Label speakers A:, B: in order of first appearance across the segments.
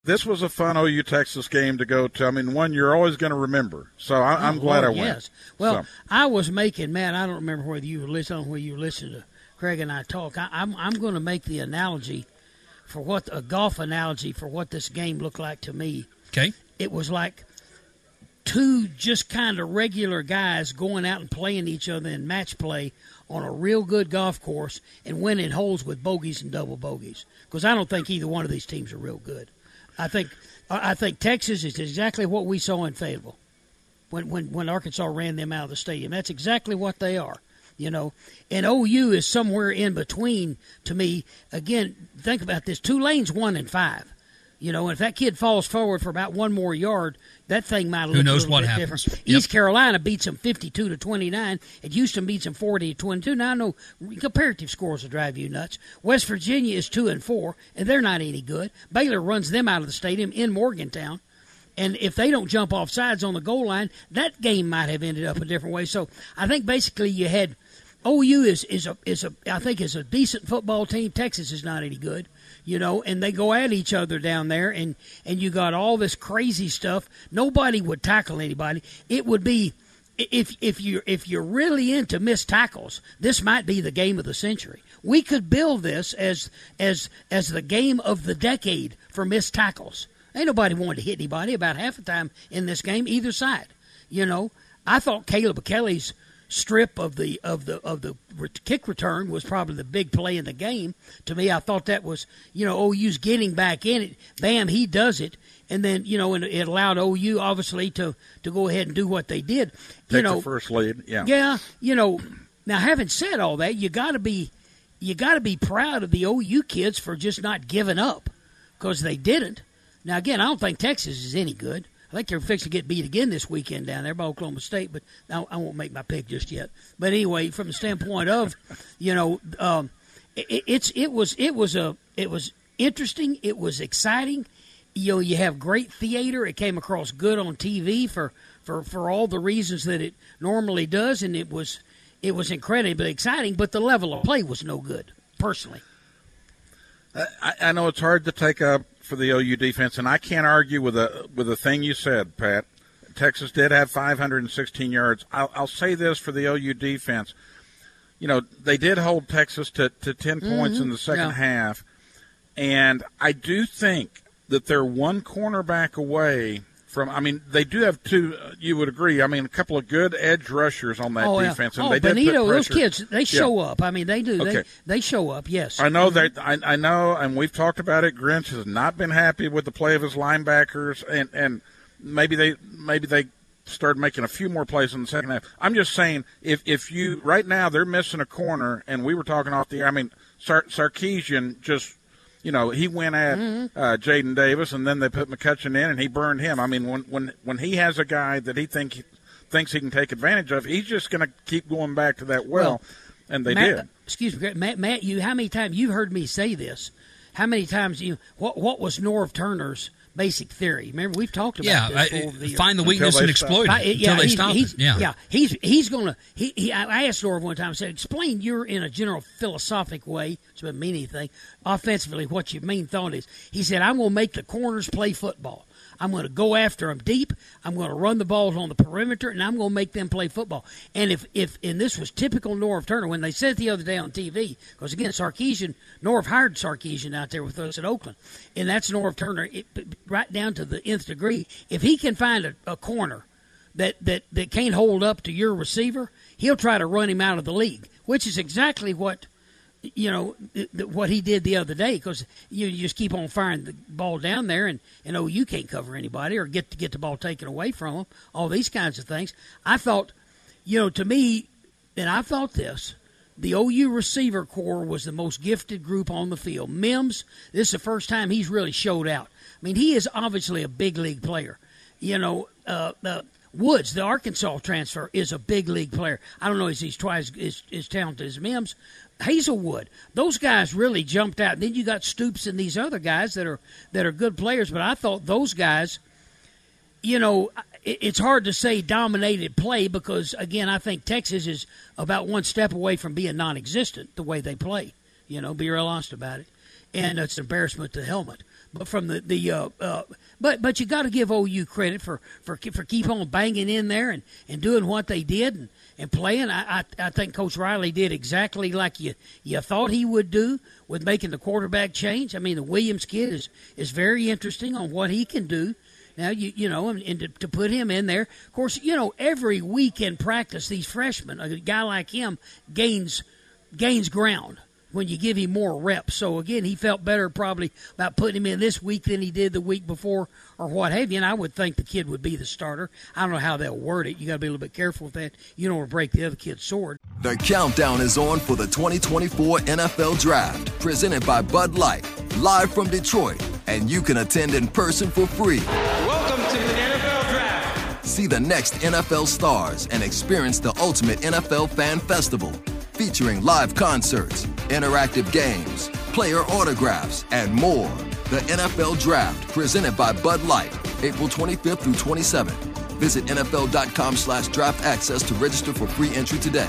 A: This was a fun OU Texas game to go to. I mean, one you're always going to remember. So I'm glad I went.
B: Yes. Well, I was making, Matt, I don't remember whether you were listening to Craig and I talk. I'm going to make the analogy for a golf analogy for what this game looked like to me.
C: Okay.
B: It was like two just kind of regular guys going out and playing each other in match play on a real good golf course and winning holes with bogeys and double bogeys. Because I don't think either one of these teams are real good. I think Texas is exactly what we saw in Fayetteville when Arkansas ran them out of the stadium. That's exactly what they are, you know. And OU is somewhere in between to me. Again, think about this. Tulane's 1-5. You know, and if that kid falls forward for about one more yard, that thing might look a little bit different. Yep. East Carolina beats them 52-29, and Houston beats them 40-22. Now I know comparative scores will drive you nuts. West Virginia is 2-4, and they're not any good. Baylor runs them out of the stadium in Morgantown, and if they don't jump off sides on the goal line, that game might have ended up a different way. So I think basically you had OU is a decent football team. Texas is not any good. You know, and they go at each other down there, and you got all this crazy stuff. Nobody would tackle anybody. It would be if you're really into missed tackles, this might be the game of the century. We could build this as the game of the decade for missed tackles. Ain't nobody wanted to hit anybody about half the time in this game, either side. You know, I thought Caleb Kelly's strip of the kick return was probably the big play in the game. To me, I thought that was, you know, OU's getting back in it. Bam, he does it. And then, you know, and it allowed OU, obviously, to go ahead and do what they did.
A: Take the first lead, yeah.
B: Yeah, you know, now having said all that, you got to be proud of the OU kids for just not giving up, because they didn't. Now, again, I don't think Texas is any good. I think they're fixing to get beat again this weekend down there by Oklahoma State, but I won't make my pick just yet. But anyway, from the standpoint of, you know, it was interesting. It was exciting. You know, you have great theater. It came across good on TV for all the reasons that it normally does, and it was incredibly exciting. But the level of play was no good, personally.
A: I know it's hard to take up for the OU defense, and I can't argue with the thing you said, Pat. Texas did have 516 yards. I'll say this for the OU defense. You know, they did hold Texas to 10 points in the second half, and I do think that they're one cornerback away from – I mean, they do have two, you would agree. I mean, a couple of good edge rushers on that defense.
B: Yeah.
A: And they
B: Benito,
A: did put
B: those kids, they show up. I mean, they do.
A: Okay.
B: They show up, yes.
A: I know that. I know, and we've talked about it. Grinch has not been happy with the play of his linebackers, and maybe they started making a few more plays in the second half. I'm just saying, if you – right now they're missing a corner, and we were talking off the air. I mean, Sarkisian just – you know, he went at Jaden Davis, and then they put McCutcheon in, and he burned him. I mean, when he has a guy that he thinks he can take advantage of, he's just going to keep going back to that well, and they did.
B: Excuse me, Matt. How many times you've heard me say this? How many times what was Norv Turner's basic theory? Remember, we've talked about this over the years.
C: Find the weakness and exploit it until they stop it.
B: Yeah, he's going to. I asked Norv one time. I said, "Explain in a general philosophic way, which doesn't mean anything, offensively, what your main thought is." He said, "I'm going to make the corners play football. I'm going to go after them deep. I'm going to run the balls on the perimeter, and I'm going to make them play football." And and this was typical Norv Turner when they said it the other day on TV, because again, Norv hired Sarkisian out there with us at Oakland, and that's Norv Turner right down to the nth degree. If he can find a corner that can't hold up to your receiver, he'll try to run him out of the league, which is exactly what. You know, what he did the other day, because you just keep on firing the ball down there, and you can't cover anybody or get the ball taken away from them, all these kinds of things. I thought, you know, to me, and I thought this, the OU receiver corps was the most gifted group on the field. Mims, this is the first time he's really showed out. I mean, he is obviously a big league player. You know, Woods, the Arkansas transfer, is a big league player. I don't know if he's twice as talented as Mims. Hazelwood, those guys really jumped out. Then you got Stoops and these other guys that are good players. But I thought those guys, you know, it's hard to say dominated play because, again, I think Texas is about one step away from being non-existent the way they play. You know, be real honest about it. And it's an embarrassment to the helmet. but from but you got to give OU credit for keep on banging in there and doing what they did and playing. I think Coach Riley did exactly like you thought he would do with making the quarterback change. I mean, the Williams kid is very interesting on what he can do. Now, you know, and to put him in there, of course, you know, every week in practice, these freshmen, a guy like him gains ground when you give him more reps. So, again, he felt better probably about putting him in this week than he did the week before or what have you. And I would think the kid would be the starter. I don't know how they'll word it. You got to be a little bit careful with that. You don't want to break the other kid's sword.
D: The countdown is on for the 2024 NFL Draft, presented by Bud Light, live from Detroit. And you can attend in person for free.
E: Welcome to the NFL Draft.
D: See the next NFL stars and experience the ultimate NFL fan festival, featuring live concerts, interactive games, player autographs, and more. The NFL Draft, presented by Bud Light, April 25th through 27th. Visit NFL.com/draft access to register for free entry today.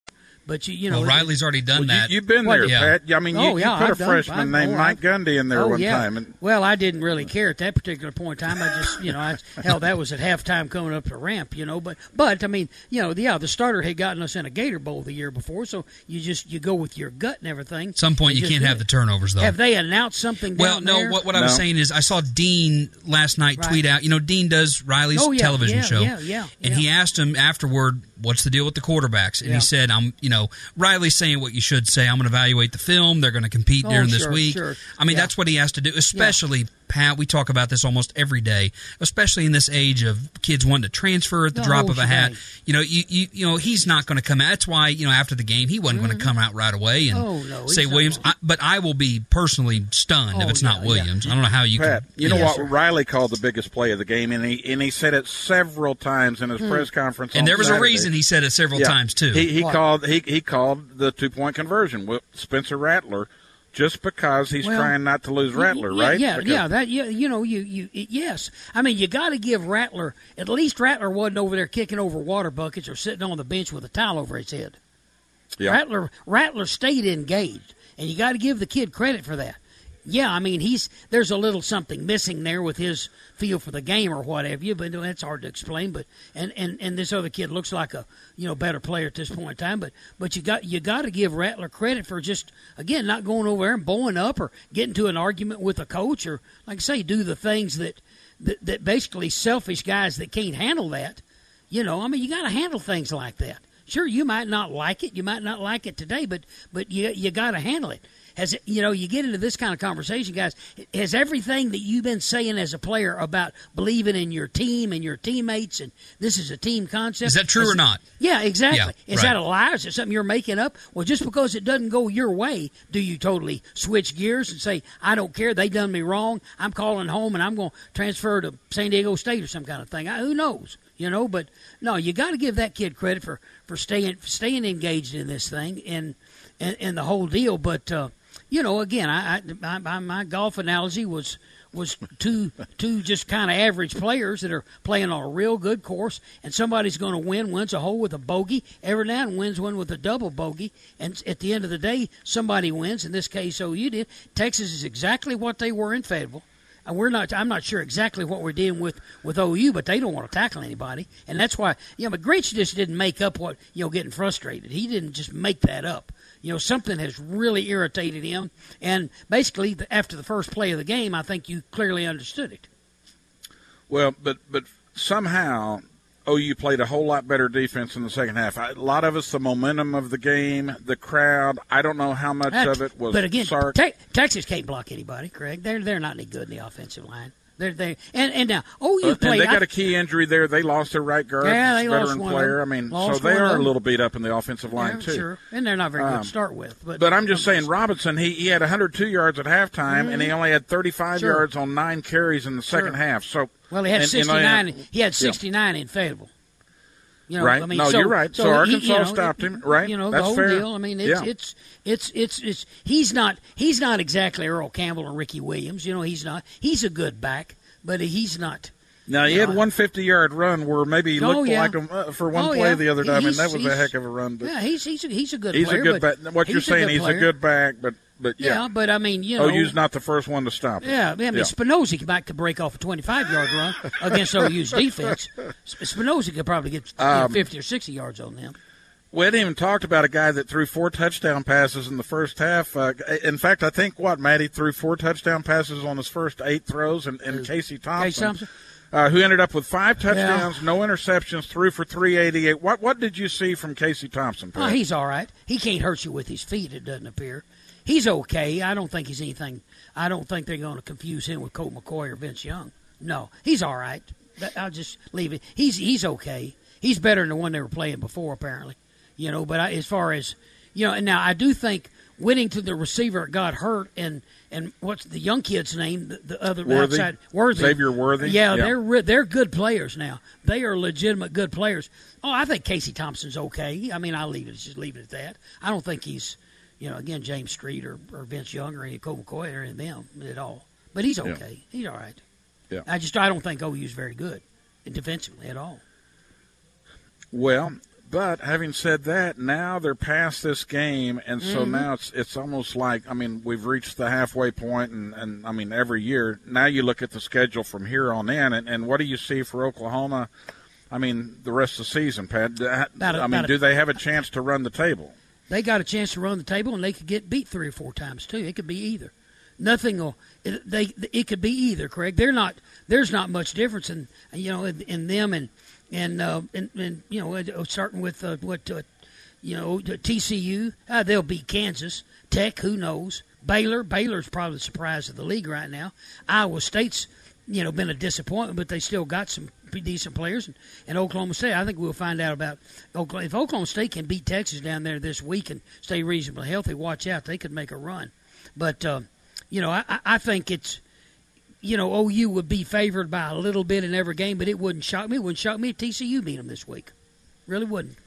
B: But you know,
C: Riley's already done that.
A: You've been there, Pat. I mean, you put a freshman named Mike Gundy in there one time. And
B: well, I didn't really care at that particular point in time. I just, you know, that was at halftime coming up the ramp, you know. But I mean, you know, the starter had gotten us in a Gator Bowl the year before, so you go with your gut and everything.
C: At some point, you can't have the turnovers, though.
B: Have they announced something down there?
C: Well, what I was saying is I saw Dean last night tweet out. You know, Dean does Riley's television show. And he asked him afterward, what's the deal with the quarterbacks? And he said, Riley's saying what you should say. I'm going to evaluate the film. They're going to compete during this week.
B: Sure.
C: I mean, that's what he has to do, especially, Pat, we talk about this almost every day, especially in this age of kids wanting to transfer at the drop of a hat. You know, you know, he's not going to come out. That's why, you know, after the game, he wasn't going to come out right away and say Williams. But I will be personally stunned if it's not Williams. I don't know how you
A: Pat,
C: can.
A: You know what? Riley called the biggest play of the game, and he said it several times in his press conference.
C: And there was
A: Saturday.
C: a reason he said it several times, too.
A: He called the 2-point conversion with Spencer Rattler just because he's trying not to lose Rattler, right?
B: Yes. I mean, you got to give Rattler, at least Rattler wasn't over there kicking over water buckets or sitting on the bench with a towel over his head. Yeah. Rattler stayed engaged, and you got to give the kid credit for that. Yeah, I mean, there's a little something missing there with his feel for the game or whatever, but that's hard to explain. But and this other kid looks like a better player at this point in time. But you got to give Rattler credit for just, again, not going over there and blowing up or getting to an argument with a coach or, like I say, do the things that basically selfish guys that can't handle that. You know, I mean, you got to handle things like that. Sure, you might not like it. You might not like it today, but you got to handle it. You get into this kind of conversation, guys, has everything that you've been saying as a player about believing in your team and your teammates and this is a team concept.
C: Is that true or not?
B: Yeah, exactly. Is that a lie? Is it something you're making up? Well, just because it doesn't go your way, do you totally switch gears and say, I don't care, they done me wrong, I'm calling home and I'm going to transfer to San Diego State or some kind of thing? Who knows? You know, but no, you got to give that kid credit for staying engaged in this thing and the whole deal. But you know, again, my golf analogy was two just kind of average players that are playing on a real good course, and somebody's going to wins a hole with a bogey every now and wins one with a double bogey, and at the end of the day, somebody wins. In this case, OU did. Texas is exactly what they were in Fayetteville. And I'm not sure exactly what we're dealing with OU, but they don't want to tackle anybody. And that's why, but Grinch just didn't make up what, getting frustrated. He didn't just make that up. Something has really irritated him. And basically, after the first play of the game, I think you clearly understood it.
A: Well, but somehow OU played a whole lot better defense in the second half. A lot of it's the momentum of the game, the crowd. I don't know how much of it was.
B: But again,
A: Sark.
B: Texas can't block anybody, Craig. They're not any good in the offensive line. And now OU played.
A: And they got a key injury there. They lost their right guard,
B: they
A: veteran
B: lost
A: player. I mean, so they are a little beat up in the offensive line too.
B: Sure, and they're not very good to start with.
A: But I'm just saying, Robinson, he had 102 yards at halftime, and he only had 35 yards on 9 carries in the second half. So
B: he had 69. He had 69 in Fayetteville.
A: Right. I mean, you're right. So Arkansas stopped him. Right.
B: The
A: That's
B: whole
A: fair.
B: deal. I mean, it's he's not exactly Earl Campbell or Ricky Williams. He's not. He's a good back, but he's not.
A: Now, he had one 50-yard run where maybe he looked like him for one play the other day. I mean, that was a heck of a run. But
B: he's a good player.
A: He's a good back. What you're saying, he's a good back, but
B: Yeah, but I mean, you know,
A: OU's not the first one to stop it.
B: Yeah, I mean, Spinoza could break off a 25-yard run against OU's defense. Spinoza could probably get 50 or 60 yards on them.
A: We hadn't even talked about a guy that threw 4 touchdown passes in the first half. In fact, I think Matty threw 4 touchdown passes on his first 8 throws, and Casey Thompson, who ended up with 5 touchdowns, no interceptions, threw for 388. What did you see from Casey Thompson, Pat?
B: Oh, he's all right. He can't hurt you with his feet, it doesn't appear. He's okay. I don't think he's anything. I don't think they're going to confuse him with Colt McCoy or Vince Young. No, he's all right. I'll just leave it. He's okay. He's better than the one they were playing before, apparently. You know, but as far as, you know, and now I do think Whittington, the receiver, got hurt, and what's the young kid's name? The other outside Worthy,
A: Xavier Worthy.
B: Yeah, they're good players now. They are legitimate good players. Oh, I think Casey Thompson's okay. I mean, I'll just leave it at that. I don't think he's, you know, again, James Street or Vince Young or any Colt McCoy or any of them at all. But he's okay. Yeah. He's all right.
A: Yeah.
B: I don't think OU's very good defensively at all.
A: Well. But having said that, now they're past this game, and so now it's almost like, I mean, we've reached the halfway point, and I mean, every year. Now you look at the schedule from here on in, and what do you see for Oklahoma, I mean, the rest of the season, Pat? Do they have a chance to run the table?
B: They got a chance to run the table, and they could get beat 3 or 4 times, too. It could be either. It could be either, Craig. There's not much difference in them and you know, starting with TCU, they'll beat Kansas. Tech, who knows? Baylor's probably the surprise of the league right now. Iowa State's, you know, been a disappointment, but they still got some pretty decent players. And Oklahoma State, I think we'll find out about Oklahoma. If Oklahoma State can beat Texas down there this week and stay reasonably healthy, watch out. They could make a run. But, you know, I think it's, you know, OU would be favored by a little bit in every game, but it wouldn't shock me. It wouldn't shock me if TCU beat them this week. Really wouldn't.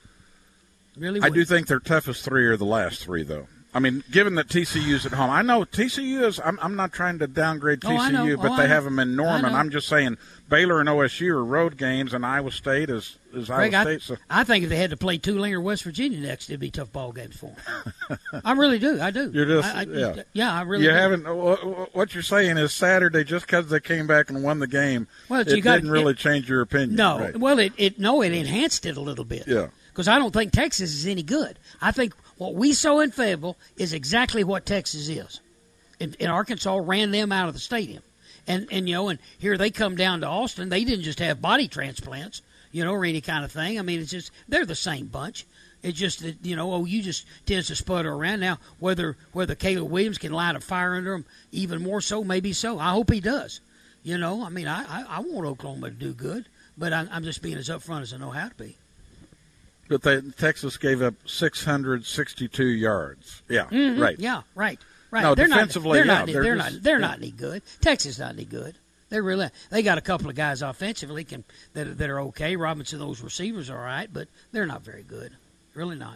A: I do think their toughest 3 are the last 3, though. I mean, given that TCU's at home, I know TCU is. I'm not trying to downgrade TCU, but they have them in Norman. I'm just saying Baylor and OSU are road games, and Iowa State is Iowa State. So
B: I think if they had to play Tulane or West Virginia next, it'd be tough ball games for them. I really do. I do.
A: You're just
B: I really.
A: You
B: do.
A: haven't. What you're saying is Saturday, just because they came back and won the game, it didn't really change your opinion.
B: No.
A: Right?
B: Well, it enhanced it a little bit.
A: Yeah.
B: Because I don't think Texas is any good. I think what we saw in Fayetteville is exactly what Texas is. And Arkansas ran them out of the stadium. And you know, and here they come down to Austin. They didn't just have body transplants, you know, or any kind of thing. I mean, it's just they're the same bunch. It's just that, you know, OU just tends to sputter around. Now, whether Caleb Williams can light a fire under them even more so, maybe so. I hope he does. You know, I mean, I want Oklahoma to do good, but I'm just being as upfront as I know how to be.
A: But Texas gave up 662 yards. Yeah, right.
B: Yeah, right.
A: No,
B: they're
A: defensively,
B: not any good. Texas not any good. They got a couple of guys offensively that are okay. Robinson, those receivers are all right, but they're not very good. Really not.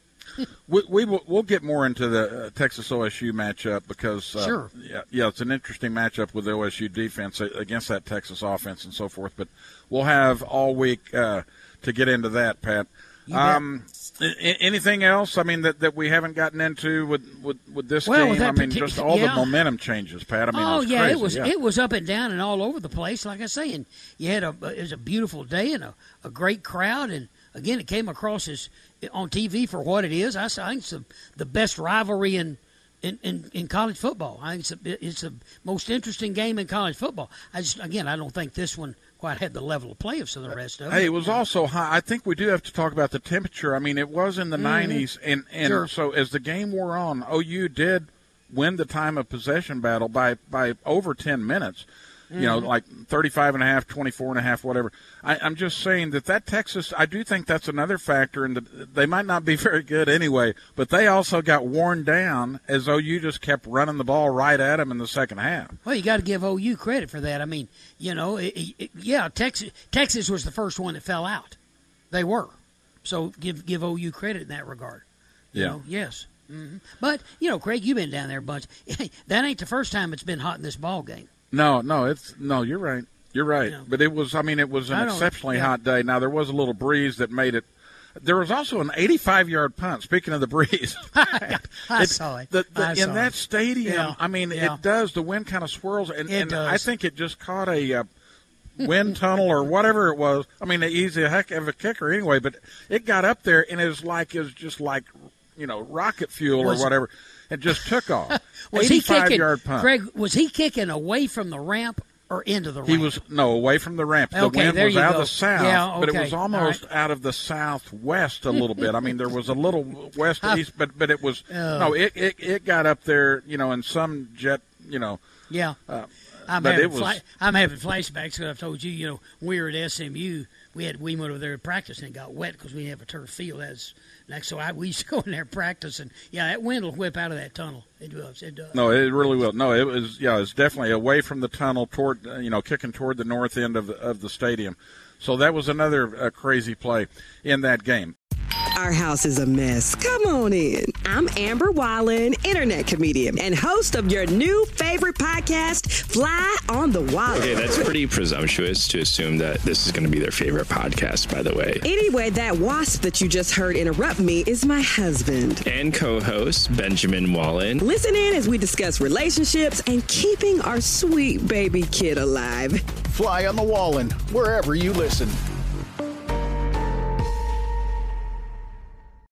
A: We'll get more into the Texas OSU matchup because
B: sure.
A: Yeah, it's an interesting matchup with the OSU defense against that Texas offense and so forth. But we'll have all week to get into that, Pat. Anything else? I mean that we haven't gotten into with this game. I mean, just all the momentum changes, Pat. I mean,
B: it was up and down and all over the place. Like I say, and you had it was a beautiful day and a great crowd. And again, it came across as on TV for what it is. I think it's the best rivalry in college football. I think it's the most interesting game in college football. I don't think this one quite had the level of play of some of the rest of them.
A: Hey, it was also high. I think we do have to talk about the temperature. I mean, it was in the 90s, and
B: sure.
A: So as the game wore on, OU did win the time of possession battle by over 10 minutes. You know, like 35.5, 24.5, whatever. I'm just saying that Texas, I do think that's another factor, and they might not be very good anyway, but they also got worn down as OU just kept running the ball right at them in the second half.
B: Well, you got to give OU credit for that. I mean, you know, Texas was the first one that fell out. They were. So give OU credit in that regard. You know, yes. Mm-hmm. But, you know, Craig, you've been down there a bunch. That ain't the first time it's been hot in this ball game.
A: No, you're right. You're right. Yeah. But it was an exceptionally hot day. Now, there was a little breeze that made it There was also an 85-yard punt. Speaking of the breeze,
B: I saw it.
A: In that stadium, I mean, it does. The wind kind of swirls, and I think it just caught a wind tunnel or whatever it was. I mean, he's a heck of a kicker anyway, but it got up there, and it was just like rocket fuel or whatever. It just took off.
B: Was he kicking?
A: 85-yard punt.
B: Craig, was he kicking away from the ramp or into the ramp?
A: He was away from the ramp. The wind was out of the south, but it was almost out of the southwest a little bit. I mean, there was a little west to east, but it was it got up there, in some jet,
B: Yeah. I'm having flashbacks because I've told you, when we were at SMU, we went over there to practice and it got wet because we didn't have a turf field. We used to go in there and practice, and that wind will whip out of that tunnel. It does.
A: No, it really will. No, it was. Yeah, it's definitely away from the tunnel toward kicking toward the north end of the stadium. So that was another crazy play in that game.
F: Our house is a mess. Come on in. I'm Amber Wallen, internet comedian and host of your new favorite podcast, Fly on the Wallen.
G: Okay, that's pretty presumptuous to assume that this is going to be their favorite podcast, by the way.
F: Anyway, that wasp that you just heard interrupt me is my husband.
G: And co-host, Benjamin Wallen.
F: Listen in as we discuss relationships and keeping our sweet baby kid alive.
H: Fly on the Wallen, wherever you listen.